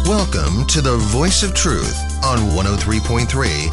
Welcome to the Voice of Truth on 103.3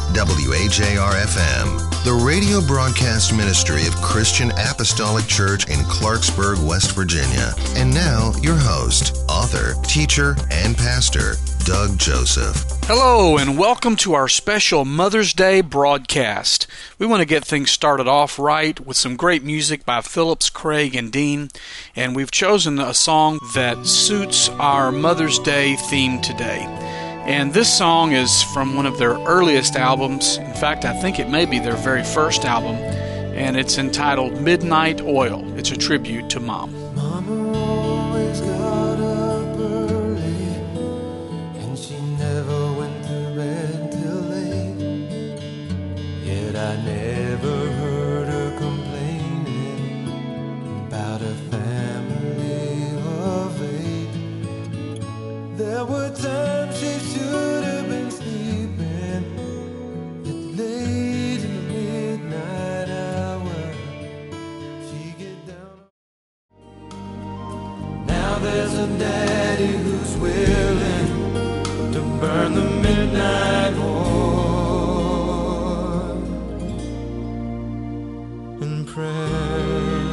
WAJR-FM, the radio broadcast ministry of Christian Apostolic Church in Clarksburg, West Virginia. And now, your host, author, teacher, and pastor, Doug Joseph. Hello, and welcome to our special Mother's Day broadcast. We want to get things started off right with some great music by Phillips, Craig, and Dean, and we've chosen a song that suits our Mother's Day theme today. And this song is from one of their earliest albums. In fact, I think it may be their very first album, and it's entitled Midnight Oil. It's a tribute to Mom. Mama always got up early, and she never went to bed till late. Yet I never heard her complaining about a family of 8. There were times she should have been sleeping, yet late in the midnight hour, she get down. Now there's a daddy who's willing to burn the midnight oil in prayer.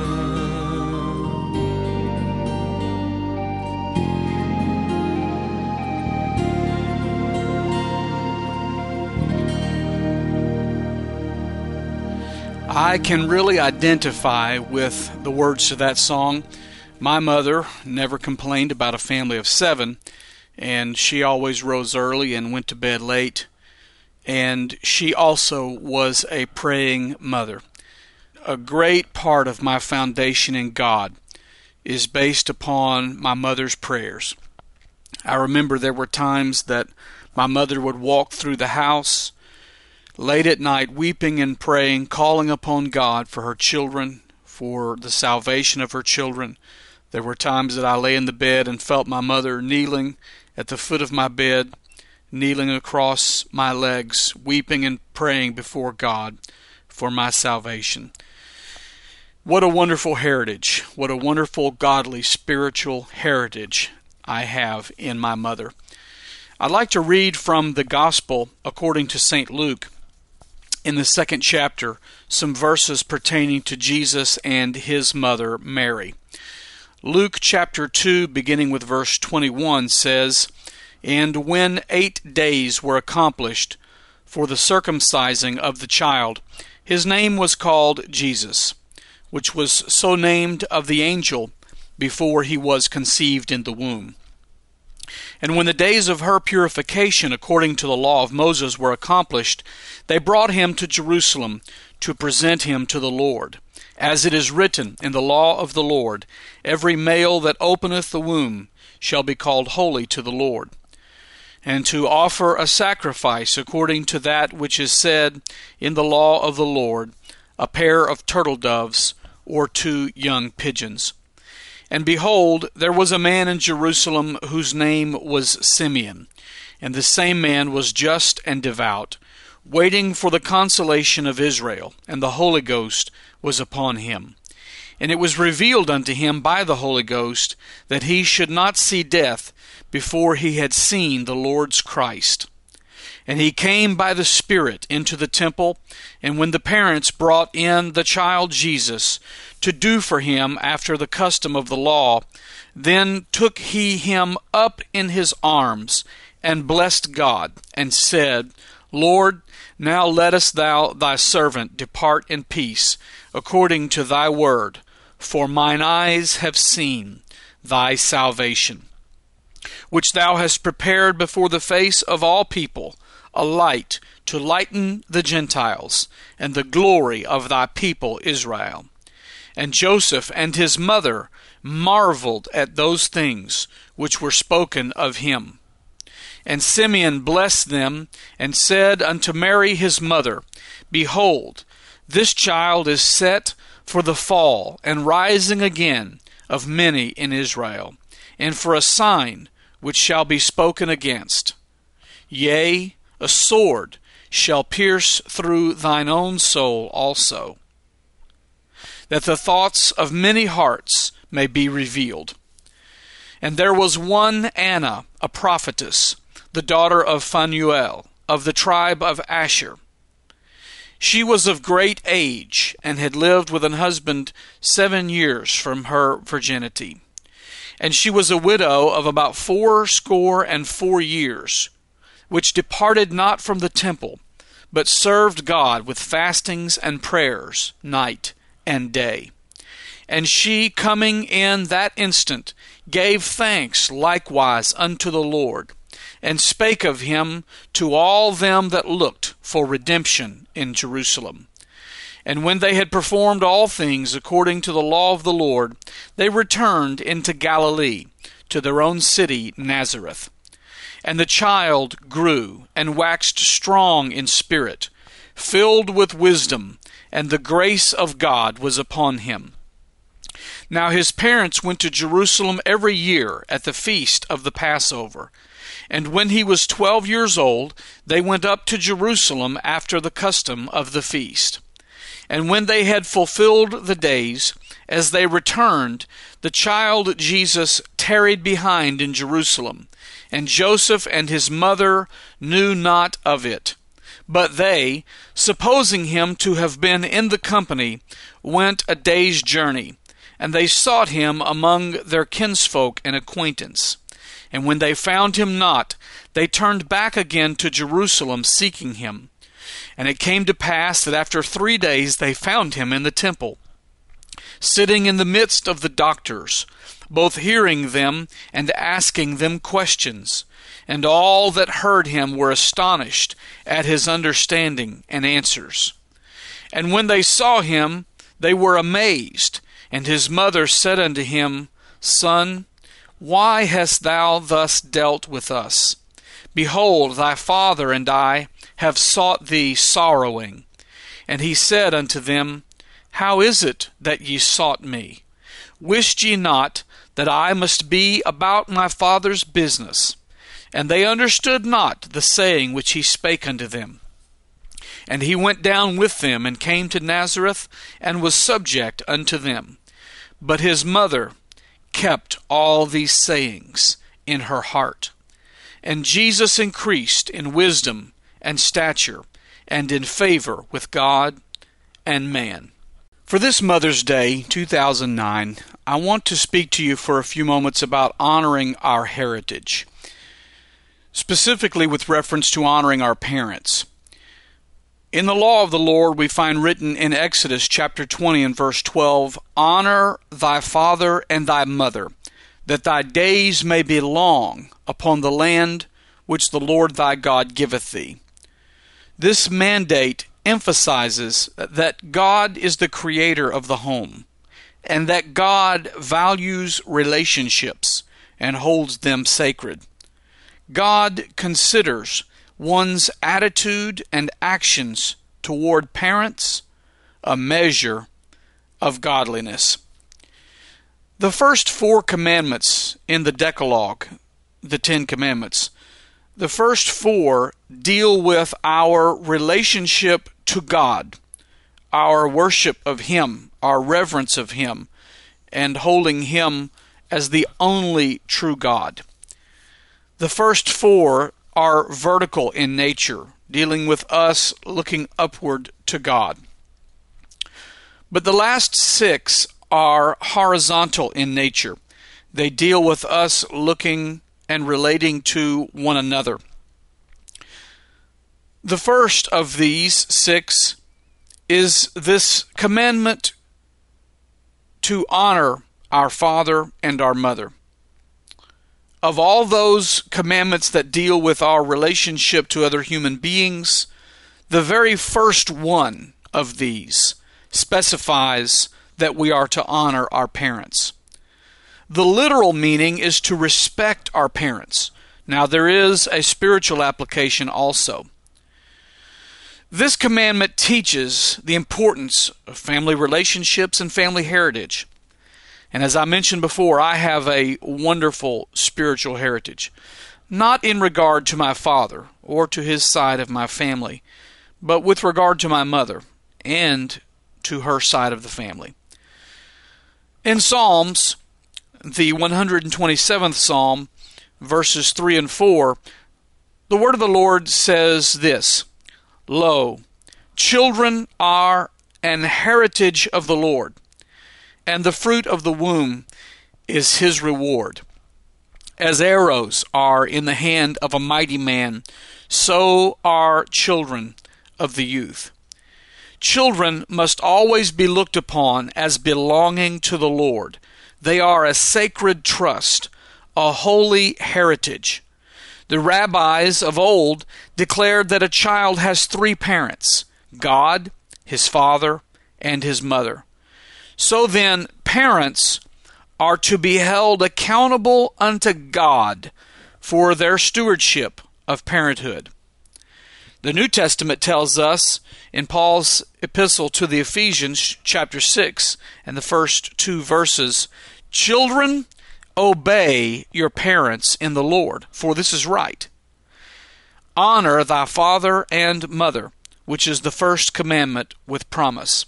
I can really identify with the words to that song. My mother never complained about a family of 7, and she always rose early and went to bed late. And she also was a praying mother. A great part of my foundation in God is based upon my mother's prayers. I remember there were times that my mother would walk through the house late at night, weeping and praying, calling upon God for her children, for the salvation of her children. There were times that I lay in the bed and felt my mother kneeling at the foot of my bed, kneeling across my legs, weeping and praying before God for my salvation. What a wonderful heritage. What a wonderful, godly, spiritual heritage I have in my mother. I'd like to read from the Gospel according to St. Luke, in the 2nd chapter, some verses pertaining to Jesus and his mother, Mary. Luke chapter 2, beginning with verse 21, says, "And when 8 days were accomplished for the circumcising of the child, his name was called Jesus, which was so named of the angel before he was conceived in the womb. And when the days of her purification according to the law of Moses were accomplished, they brought him to Jerusalem to present him to the Lord. As it is written in the law of the Lord, every male that openeth the womb shall be called holy to the Lord. And to offer a sacrifice according to that which is said in the law of the Lord, a pair of turtle doves or 2 young pigeons. And behold, there was a man in Jerusalem whose name was Simeon, and the same man was just and devout, waiting for the consolation of Israel, and the Holy Ghost was upon him. And it was revealed unto him by the Holy Ghost that he should not see death before he had seen the Lord's Christ. And he came by the Spirit into the temple, and when the parents brought in the child Jesus to do for him after the custom of the law, then took he him up in his arms, and blessed God, and said, Lord, now lettest thou thy servant depart in peace, according to thy word, for mine eyes have seen thy salvation, which thou hast prepared before the face of all people, a light to lighten the Gentiles, and the glory of thy people Israel. And Joseph and his mother marveled at those things which were spoken of him. And Simeon blessed them, and said unto Mary his mother, Behold, this child is set for the fall and rising again of many in Israel, and for a sign which shall be spoken against. Yea, a sword shall pierce through thine own soul also, that the thoughts of many hearts may be revealed. And there was one Anna, a prophetess, the daughter of Phanuel, of the tribe of Asher. She was of great age, and had lived with an husband 7 years from her virginity. And she was a widow of about 84 years, which departed not from the temple, but served God with fastings and prayers night and day. And she, coming in that instant, gave thanks likewise unto the Lord, and spake of him to all them that looked for redemption in Jerusalem. And when they had performed all things according to the law of the Lord, they returned into Galilee, to their own city Nazareth. And the child grew, and waxed strong in spirit, filled with wisdom, and the grace of God was upon him. Now his parents went to Jerusalem every year at the feast of the Passover. And when he was 12 years old, they went up to Jerusalem after the custom of the feast. And when they had fulfilled the days, as they returned, the child Jesus tarried behind in Jerusalem, and Joseph and his mother knew not of it. But they, supposing him to have been in the company, went a day's journey, and they sought him among their kinsfolk and acquaintance. And when they found him not, they turned back again to Jerusalem, seeking him. And it came to pass that after 3 days they found him in the temple, sitting in the midst of the doctors, both hearing them and asking them questions. And all that heard him were astonished at his understanding and answers. And when they saw him, they were amazed. And his mother said unto him, Son, why hast thou thus dealt with us? Behold, thy father and I have sought thee sorrowing. And he said unto them, How is it that ye sought me? Wist ye not that I must be about my father's business? And they understood not the saying which he spake unto them. And he went down with them, and came to Nazareth, and was subject unto them. But his mother kept all these sayings in her heart. And Jesus increased in wisdom and stature, and in favor with God and man. For this Mother's Day, 2009, I want to speak to you for a few moments about honoring our heritage, specifically with reference to honoring our parents. In the law of the Lord, we find written in Exodus chapter 20 and verse 12, Honor thy father and thy mother, that thy days may be long upon the land which the Lord thy God giveth thee. This mandate emphasizes that God is the creator of the home, and that God values relationships and holds them sacred. God considers one's attitude and actions toward parents a measure of godliness. The first 4 commandments in the Decalogue, the 10 Commandments, the first 4 deal with our relationship to God, our worship of Him, our reverence of Him, and holding Him as the only true God. The first 4 are vertical in nature, dealing with us looking upward to God. But the last 6 are horizontal in nature. They deal with us looking and relating to one another. The first of these 6 is this commandment to honor our father and our mother. Of all those commandments that deal with our relationship to other human beings, the very first one of these specifies that we are to honor our parents. The literal meaning is to respect our parents. Now, there is a spiritual application also. This commandment teaches the importance of family relationships and family heritage. And as I mentioned before, I have a wonderful spiritual heritage, not in regard to my father or to his side of my family, but with regard to my mother and to her side of the family. In Psalms the 127th Psalm, verses 3 and 4, the word of the Lord says this, "Lo, children are an heritage of the Lord, and the fruit of the womb is his reward. As arrows are in the hand of a mighty man, so are children of the youth." Children must always be looked upon as belonging to the Lord. They are a sacred trust, a holy heritage. The rabbis of old declared that a child has three parents: God, his father, and his mother. So then, parents are to be held accountable unto God for their stewardship of parenthood. The New Testament tells us in Paul's epistle to the Ephesians, chapter 6, and the first 2 verses, "Children, obey your parents in the Lord, for this is right. Honor thy father and mother, which is the first commandment with promise."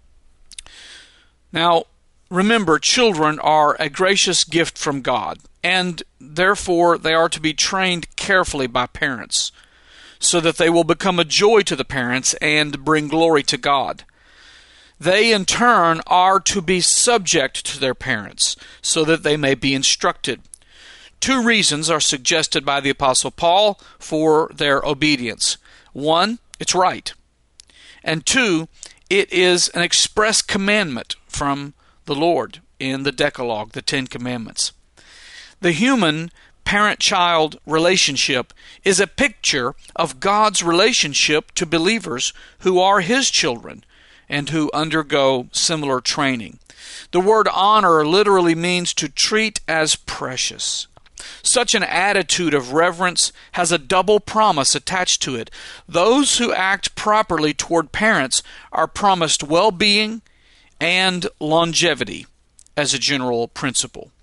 Now, remember, children are a gracious gift from God, and therefore they are to be trained carefully by parents, so that they will become a joy to the parents and bring glory to God. They, in turn, are to be subject to their parents, so that they may be instructed. 2 reasons are suggested by the Apostle Paul for their obedience. 1, it's right. And 2, it is an express commandment from the Lord in the Decalogue, the 10 Commandments. The human parent-child relationship is a picture of God's relationship to believers who are his children and who undergo similar training. The word honor literally means to treat as precious. Such an attitude of reverence has a double promise attached to it. Those who act properly toward parents are promised well-being and longevity as a general principle.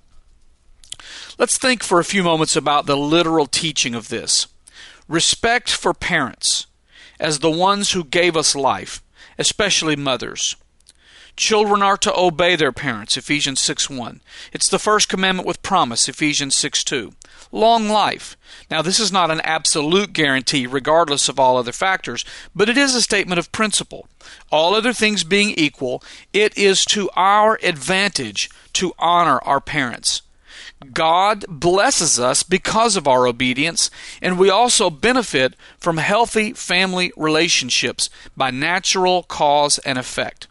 Let's think for a few moments about the literal teaching of this. Respect for parents as the ones who gave us life, especially mothers. Children are to obey their parents, Ephesians 6:1. It's the first commandment with promise, Ephesians 6:2. Long life. Now, this is not an absolute guarantee regardless of all other factors, but it is a statement of principle. All other things being equal, it is to our advantage to honor our parents. God blesses us because of our obedience, and we also benefit from healthy family relationships by natural cause and effect.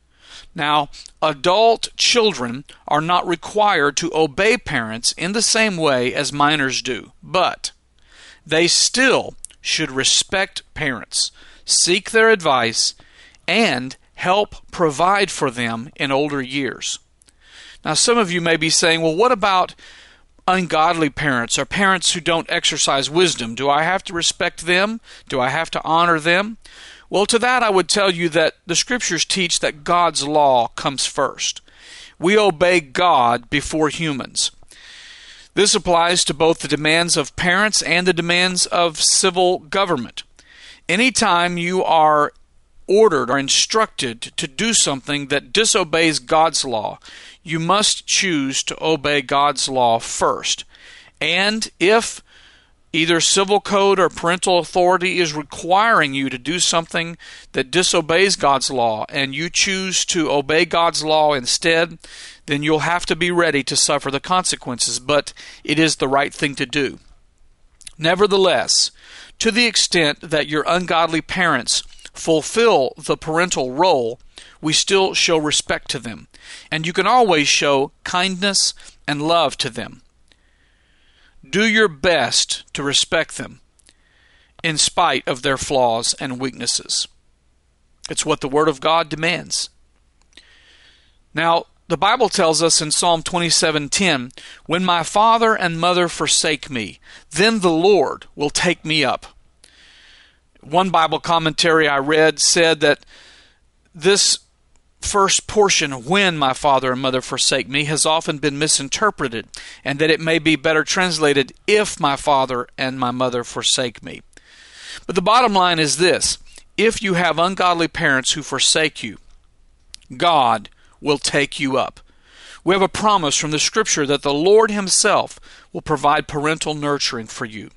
Now, adult children are not required to obey parents in the same way as minors do, but they still should respect parents, seek their advice, and help provide for them in older years. Now, some of you may be saying, well, what about ungodly parents or parents who don't exercise wisdom? Do I have to respect them? Do I have to honor them? Well, to that I would tell you that the Scriptures teach that God's law comes first. We obey God before humans. This applies to both the demands of parents and the demands of civil government. Anytime you are ordered or instructed to do something that disobeys God's law, you must choose to obey God's law first. And if either civil code or parental authority is requiring you to do something that disobeys God's law and you choose to obey God's law instead, then you'll have to be ready to suffer the consequences, but it is the right thing to do. Nevertheless, to the extent that your ungodly parents fulfill the parental role, we still show respect to them, and you can always show kindness and love to them. Do your best to respect them in spite of their flaws and weaknesses. It's what the Word of God demands. Now, the Bible tells us in Psalm 27:10, "When my father and mother forsake me, then the Lord will take me up." One Bible commentary I read said that this first portion, "when my father and mother forsake me," has often been misinterpreted, and that it may be better translated, "if my father and my mother forsake me." But the bottom line is this: if you have ungodly parents who forsake you, God will take you up. We have a promise from the Scripture that the Lord Himself will provide parental nurturing for you.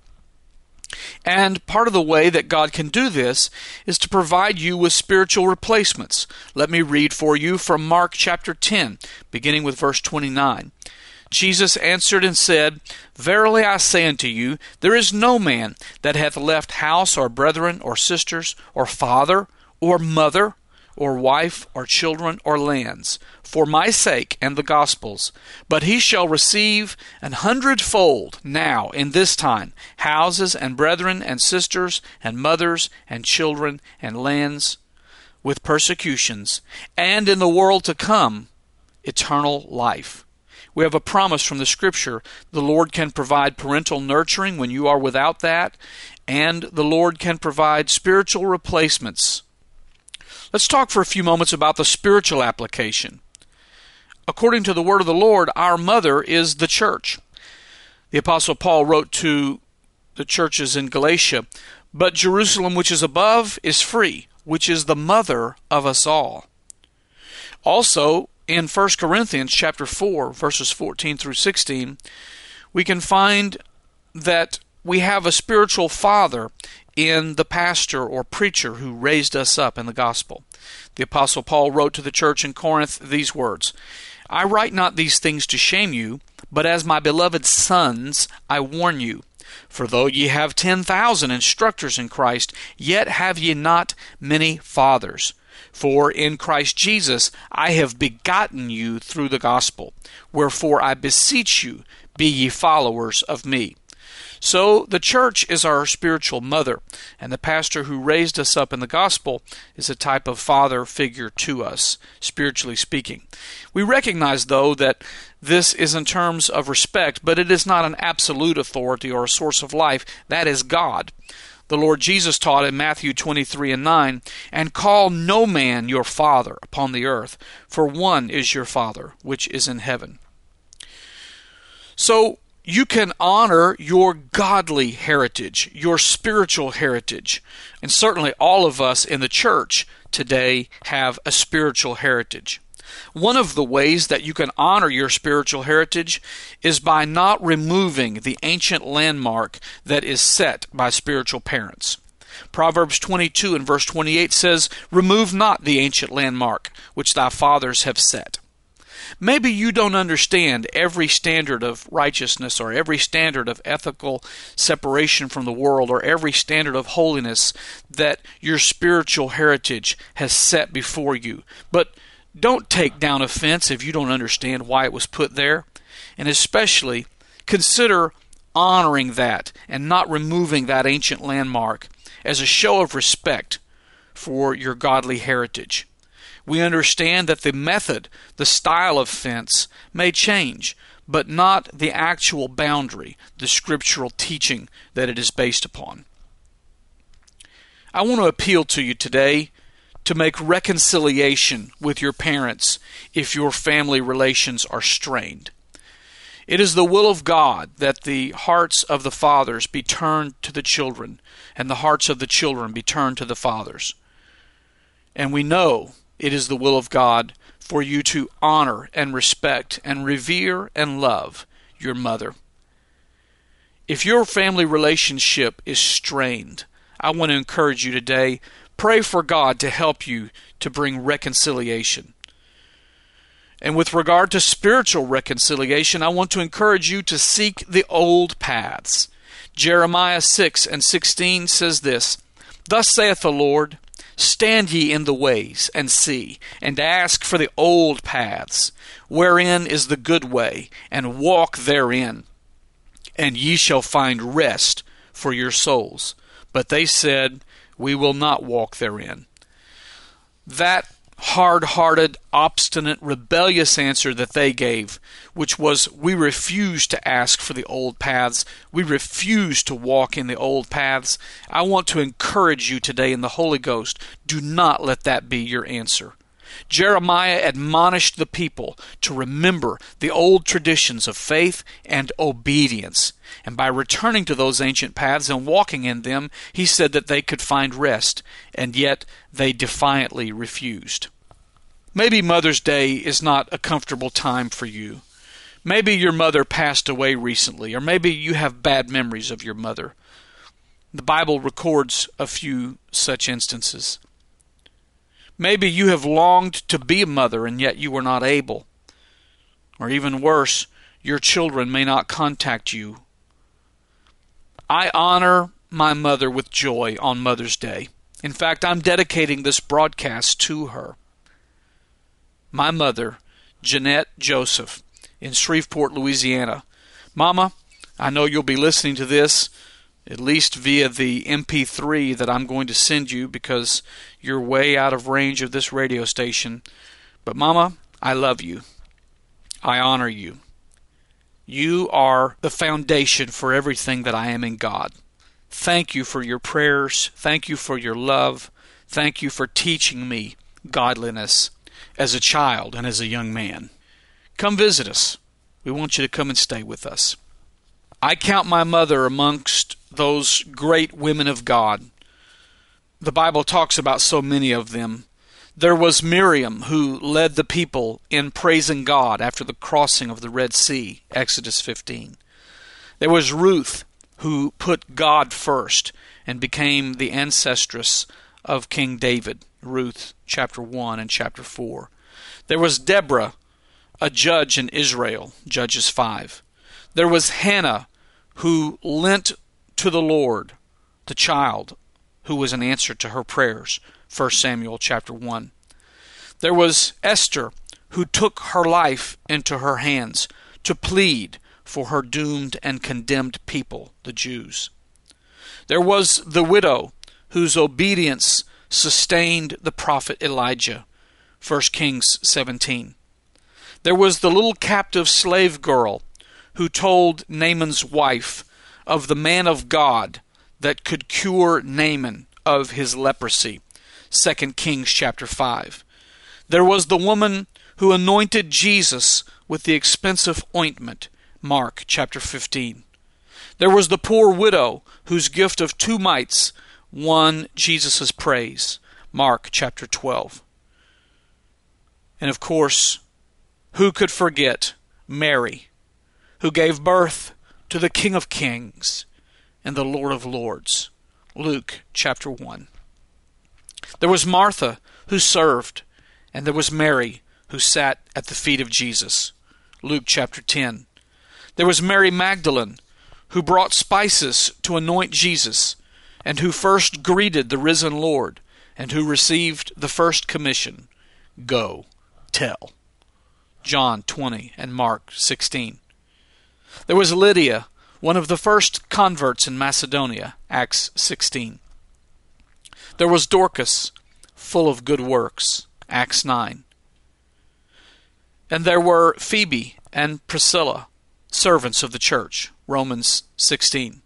And part of the way that God can do this is to provide you with spiritual replacements. Let me read for you from Mark chapter 10, beginning with verse 29. Jesus answered and said, Verily I say unto you, there is no man that hath left house or brethren or sisters or father or mother or wife or children or lands, for my sake and the gospel's, but he shall receive 100-fold now in this time houses and brethren and sisters and mothers and children and lands with persecutions, and in the world to come eternal life. We have a promise from the Scripture. The Lord can provide parental nurturing when you are without that, and the Lord can provide spiritual replacements. Let's talk for a few moments about the spiritual application. According to the word of the Lord, our mother is the church. The Apostle Paul wrote to the churches in Galatia, But Jerusalem which is above is free, which is the mother of us all. Also, in 1 Corinthians chapter 4, verses 14 through 16, we can find that we have a spiritual father in the pastor or preacher who raised us up in the gospel. The Apostle Paul wrote to the church in Corinth these words, I write not these things to shame you, but as my beloved sons I warn you. For though ye have 10,000 instructors in Christ, yet have ye not many fathers. For in Christ Jesus I have begotten you through the gospel. Wherefore I beseech you, be ye followers of me. So the church is our spiritual mother, and the pastor who raised us up in the gospel is a type of father figure to us, spiritually speaking. We recognize, though, that this is in terms of respect, but it is not an absolute authority or a source of life. That is God. The Lord Jesus taught in Matthew 23:9, And call no man your father upon the earth, for one is your Father, which is in heaven. So, you can honor your godly heritage, your spiritual heritage. And certainly all of us in the church today have a spiritual heritage. One of the ways that you can honor your spiritual heritage is by not removing the ancient landmark that is set by spiritual parents. Proverbs 22 and verse 28 says, Remove not the ancient landmark which thy fathers have set. Maybe you don't understand every standard of righteousness or every standard of ethical separation from the world or every standard of holiness that your spiritual heritage has set before you. But don't take down offense if you don't understand why it was put there. And especially consider honoring that and not removing that ancient landmark as a show of respect for your godly heritage. We understand that the method, the style of fence may change, but not the actual boundary, the scriptural teaching that it is based upon. I want to appeal to you today to make reconciliation with your parents if your family relations are strained. It is the will of God that the hearts of the fathers be turned to the children, and the hearts of the children be turned to the fathers. And we know it is the will of God for you to honor and respect and revere and love your mother. If your family relationship is strained, I want to encourage you today, pray for God to help you to bring reconciliation. And with regard to spiritual reconciliation, I want to encourage you to seek the old paths. Jeremiah 6 and 16 says this, Thus saith the Lord, Stand ye in the ways, and see, and ask for the old paths, wherein is the good way, and walk therein, and ye shall find rest for your souls. But they said, We will not walk therein. That hard-hearted, obstinate, rebellious answer that they gave, which was, we refuse to ask for the old paths, we refuse to walk in the old paths. I want to encourage you today in the Holy Ghost, do not let that be your answer. Jeremiah admonished the people to remember the old traditions of faith and obedience. And by returning to those ancient paths and walking in them, he said that they could find rest, and yet they defiantly refused. Maybe Mother's Day is not a comfortable time for you. Maybe your mother passed away recently, or maybe you have bad memories of your mother. The Bible records a few such instances. Maybe you have longed to be a mother and yet you were not able. Or even worse, your children may not contact you. I honor my mother with joy on Mother's Day. In fact, I'm dedicating this broadcast to her. My mother, Jeanette Joseph, in Shreveport, Louisiana. Mama, I know you'll be listening to this, at least via the MP3 that I'm going to send you because you're way out of range of this radio station. But Mama, I love you. I honor you. You are the foundation for everything that I am in God. Thank you for your prayers. Thank you for your love. Thank you for teaching me godliness as a child and as a young man. Come visit us. We want you to come and stay with us. I count my mother amongst those great women of God. The Bible talks about so many of them. There was Miriam, who led the people in praising God after the crossing of the Red Sea, Exodus 15. There was Ruth, who put God first and became the ancestress of King David, Ruth chapter 1 and chapter 4. There was Deborah, a judge in Israel, Judges 5. There was Hannah, who lent to the Lord the child who was an answer to her prayers, 1 Samuel chapter 1. There was Esther, who took her life into her hands to plead for her doomed and condemned people, the Jews. There was the widow, whose obedience sustained the prophet Elijah, 1 Kings 17. There was the little captive slave girl who told Naaman's wife of the man of God that could cure Naaman of his leprosy, 2 Kings chapter 5. There was the woman who anointed Jesus with the expensive ointment, Mark chapter 15. There was the poor widow whose gift of 2 mites won Jesus' praise, Mark chapter 12. And of course, who could forget Mary, who gave birth to the King of Kings and the Lord of Lords, Luke chapter 1. There was Martha, who served, and there was Mary, who sat at the feet of Jesus, Luke chapter 10. There was Mary Magdalene, who brought spices to anoint Jesus, and who first greeted the risen Lord, and who received the first commission, go, tell, John 20 and Mark 16. There was Lydia, one of the first converts in Macedonia, Acts 16. There was Dorcas, full of good works, Acts 9. And there were Phoebe and Priscilla, servants of the church, Romans 16.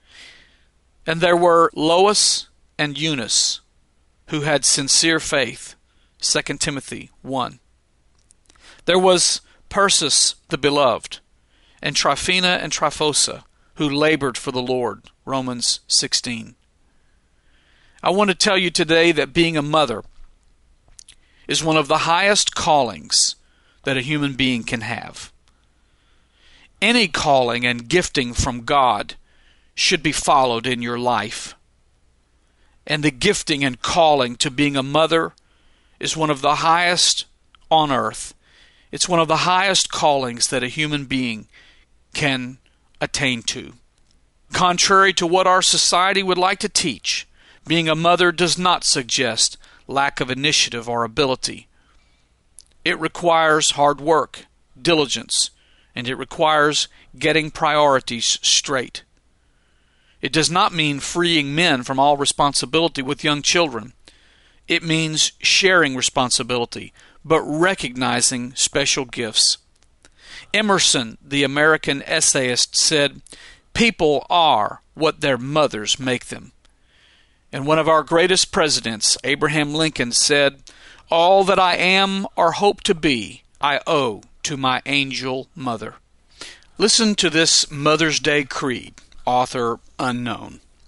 And there were Lois and Eunice, who had sincere faith, 2 Timothy 1. There was Persis the beloved, and Tryphena and Tryphosa, who labored for the Lord, Romans 16. I want to tell you today that being a mother is one of the highest callings that a human being can have. Any calling and gifting from God should be followed in your life. And the gifting and calling to being a mother is one of the highest on earth. It's one of the highest callings that a human being can attain to. Contrary to what our society would like to teach, being a mother does not suggest lack of initiative or ability. It requires hard work, diligence, and it requires getting priorities straight. It does not mean freeing men from all responsibility with young children. It means sharing responsibility, but recognizing special gifts. Emerson, the American essayist, said, "People are what their mothers make them." And one of our greatest presidents, Abraham Lincoln, said, "All that I am or hope to be, I owe to my angel mother." Listen to this Mother's Day creed, author unknown.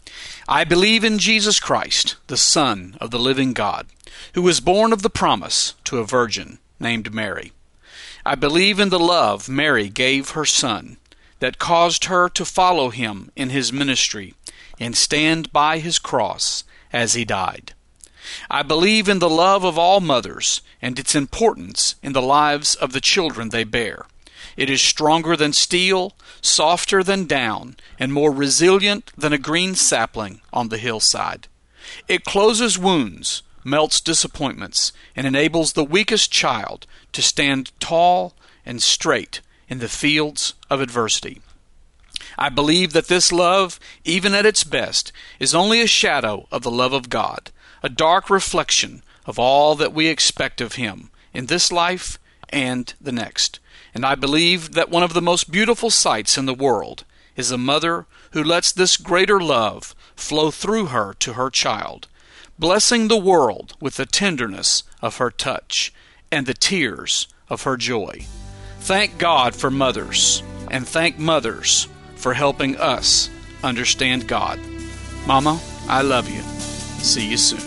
I believe in Jesus Christ, the Son of the living God, who was born of the promise to a virgin named Mary. I believe in the love Mary gave her Son, that caused her to follow him in his ministry and stand by his cross as he died. I believe in the love of all mothers and its importance in the lives of the children they bear. It is stronger than steel, softer than down, and more resilient than a green sapling on the hillside. It closes wounds, melts disappointments, and enables the weakest child to stand tall and straight in the fields of adversity. I believe that this love, even at its best, is only a shadow of the love of God, a dark reflection of all that we expect of Him in this life and the next. And I believe that one of the most beautiful sights in the world is a mother who lets this greater love flow through her to her child, blessing the world with the tenderness of her touch and the tears of her joy. Thank God for mothers, and thank mothers for helping us understand God. Mama, I love you. See you soon.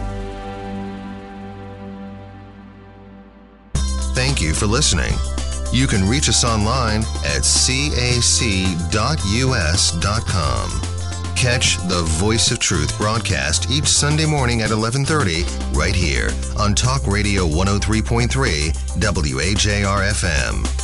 Thank you for listening. You can reach us online at cac.us.com. Catch the Voice of Truth broadcast each Sunday morning at 11:30 right here on Talk Radio 103.3 WAJR FM.